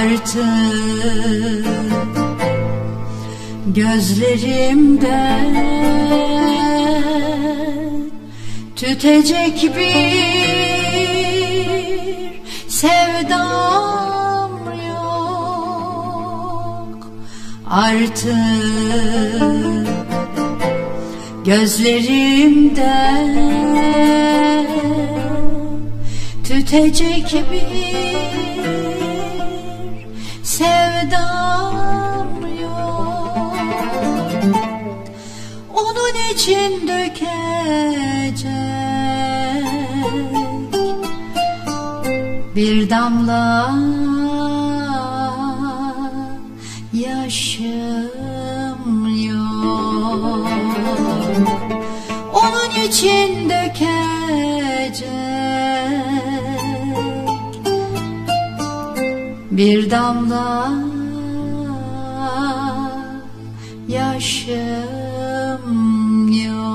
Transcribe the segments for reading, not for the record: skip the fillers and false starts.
Artık gözlerimde tütecek bir sevdam yok. Artık gözlerimde tütecek bir sevdam yok. Onun için dökecek bir damla yaşım yok. Onun için dökecek bir damla yaşım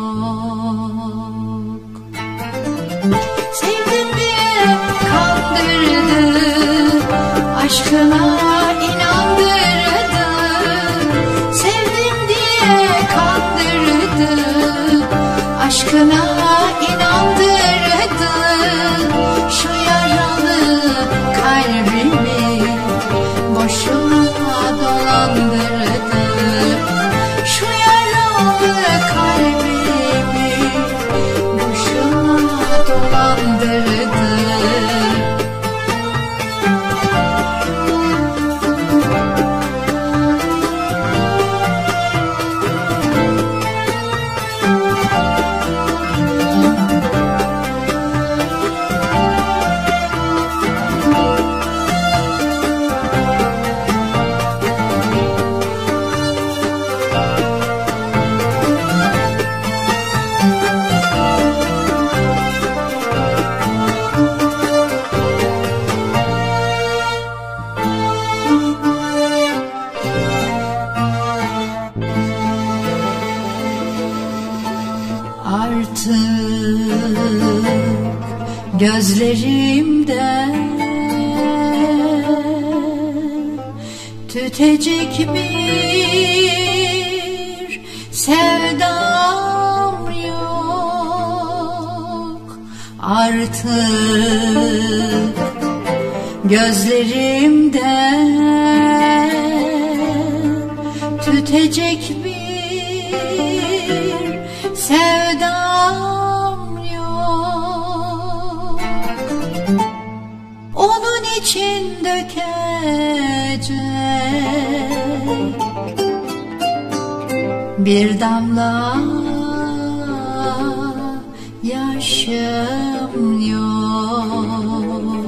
yok. Sevdim diye kandırdı, aşkına inandırdı. Sevdim diye kandırdı, aşkına inandırdı. Şu yaralı kalbimi boşuna dolandırdı. Şu yaralı kalbimi boşuna dolandırdı. Artık gözlerimde tütecek bir sevdam yok. Artık gözlerimde tütecek bir sevdam yok. Onun için dökecek bir damla yaşım yok.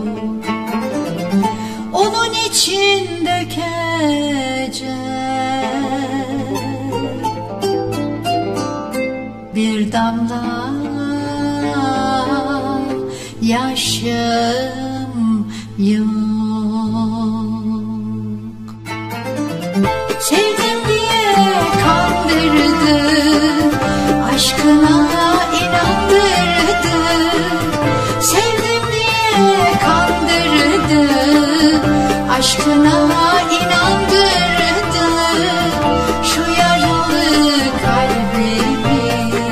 Onun için dökecek bir damla yaşım yok. Sevdim diye kandırdı, aşkına inandırdı. Sevdim diye kandırdı, aşkına inandırdı. Şu yaralı kalbimi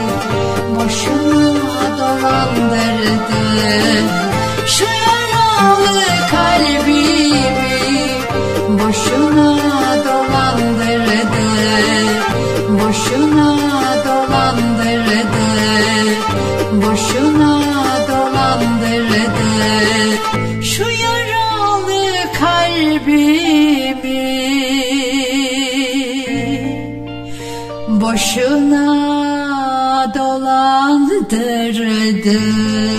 boşuna dolandırdı. Şu yaralı kalbimi boşuna dolandırdı. Boşuna dolandırdı. Boşuna dolandırdı. Şu yaralı kalbimi boşuna dolandırdı.